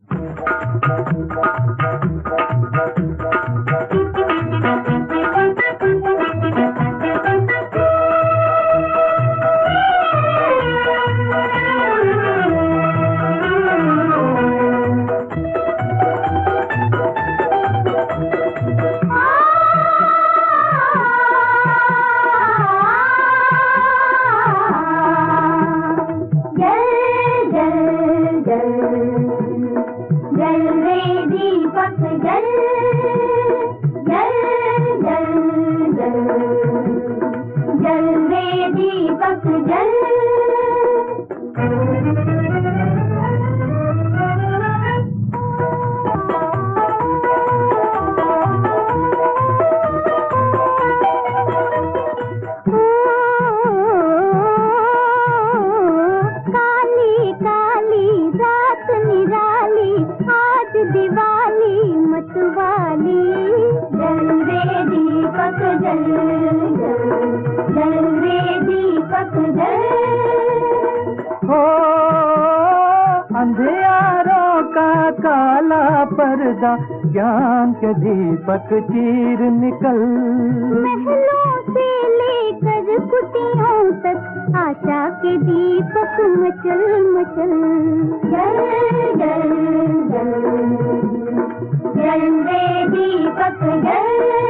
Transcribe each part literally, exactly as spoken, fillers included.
ज्ञान के दीपक चीर निकल, महलों से लेकर कुटियों तक आशा के दीपक मचल मचल। जल जल जल जल रे दीपक जल।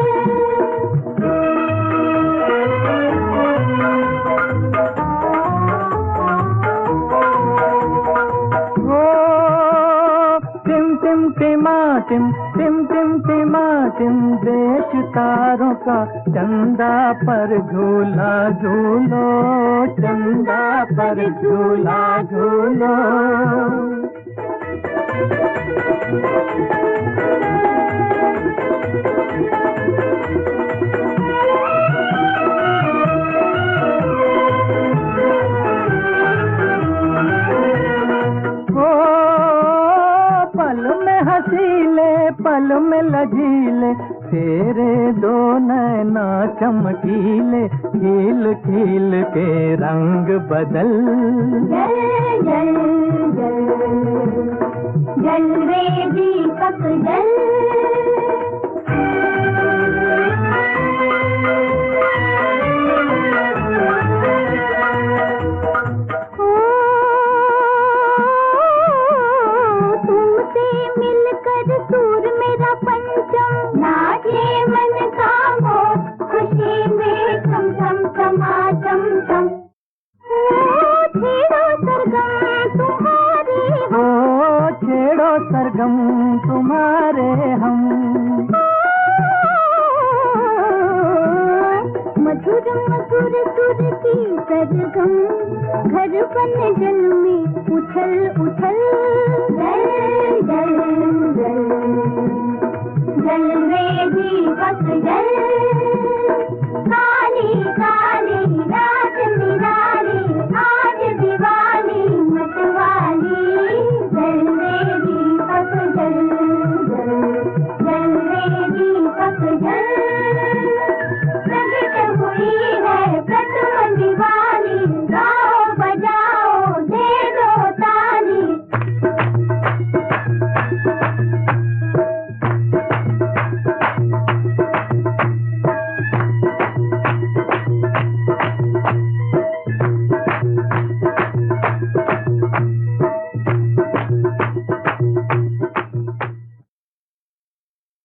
टिम टिम टिम टिमाटिम देश तारों का चंदा पर झूला झूलो, चंदा पर झूला झूलो। पल में लजीले तेरे दो नैना चमकीले, खिल खिल के रंग बदल। जल जल जल जल रे दीपक जल। सरगम तुम्हारे हम, मधुर मधुर सुर की सरगम, घर बन जल में उछल उछल।